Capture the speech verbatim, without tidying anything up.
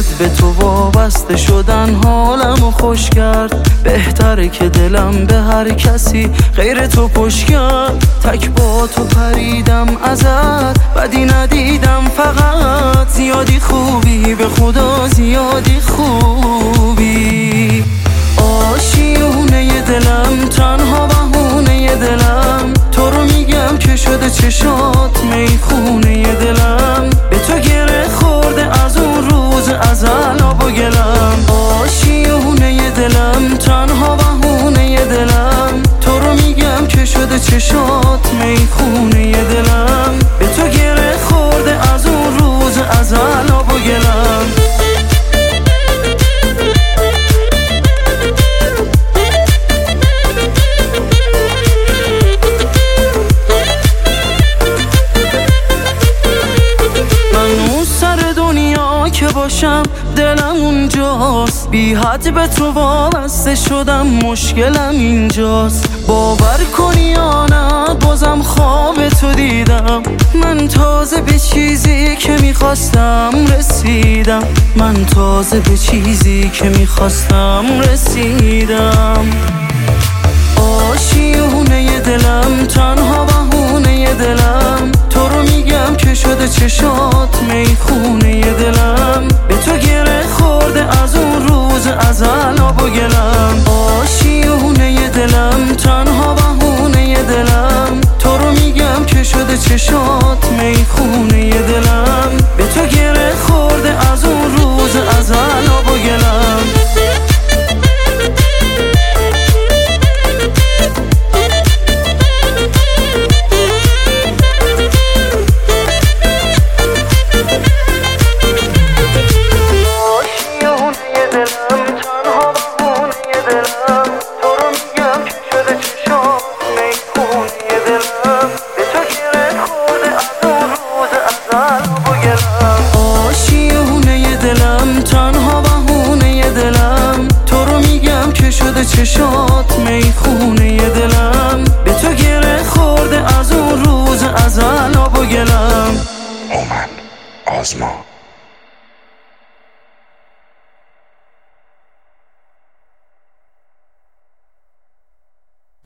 حد به تو وابسته شدن حالمو خوش کرد. بهتره که دلم به هر کسی غیر تو پشت کرد. تک با تو پریدم ازت بدی ندیدم، فقط زیادی خوبی به خدا زیادی خوبی. آشیونه دلم تنها بهونه دلم، تو رو میگم که شده چشات میخونه دلم. به تو گره خورده از اون روز ازل آب و گلم. آشیونه دلم تنها بهونه دلم، تو رو میگم که شده چشات میخونه دلم. به تو گره خورده از اون روز ازل آب و گلم. که باشم دلم اونجاست، بی حد به تو وابسته شدم مشکلم اینجاست. باور کنی یا نه بازم خواب تو دیدم، من تازه به چیزی که میخواستم رسیدم. من تازه به چیزی که میخواستم رسیدم. آشیونه دلم تنها بهونه دلم، تو رو میگم که شده چشات میخونه دلم. به تو گره خورده از اون روز ازل آب و گلم. آشیونه دلم تنها بهونه دلم، تو رو میگم که شده چشات میخونه دلم. به تو گره خورده از اون روز ازل آب و گلم. آشیونه دلم تنها بهونه دلم، تو رو میگم که شده چشات میخونه دلم. به تو گره خورده از اون روز ازل آب و گلم. هومن آزما.